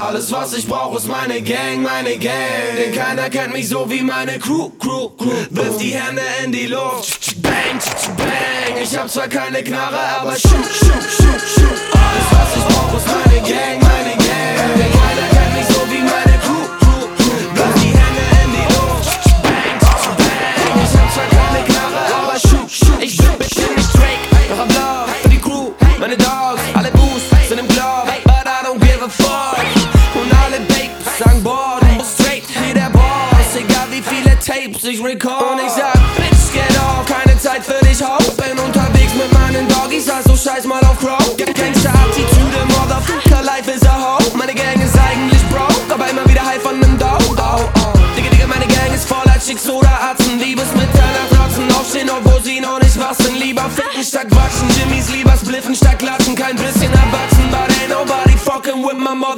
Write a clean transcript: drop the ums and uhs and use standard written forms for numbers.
Alles was ich brauch ist meine Gang, denn keiner kennt mich so wie meine Crew. Wirf die Hände in die Luft, bang, bang. Ich hab zwar keine Knarre, aber shoot. Alles was ich brauch ist meine Gang, denn keiner kennt mich so wie meine Crew. Wirf die Hände in die Luft, bang, bang. Ich hab zwar keine Knarre, aber shoot. Ich bin nicht Drake, doch hab Love für die Crew. Meine Dogs, alle Boos sind im Club, but I don't give a fuck. Und alle Bakes sagen, boah, du bist straight wie der Boss. Egal wie viele Tapes ich record. Und ich sag, bitch, get off, keine Zeit für dich, ho. Bin unterwegs mit meinen Doggies, also scheiß mal auf Crow. Gangster-Attitüde, Motherfucker, life is a hoe. Meine Gang ist eigentlich broke, aber immer wieder high von nem Dough. Digga, meine Gang ist voller Chicks oder Atzen. Liebesmittel nach Ratzen aufstehen, obwohl sie noch nicht was sind. Lieber ficken statt waschen, Jimmys lieber spliffen statt klatschen. Kein Biss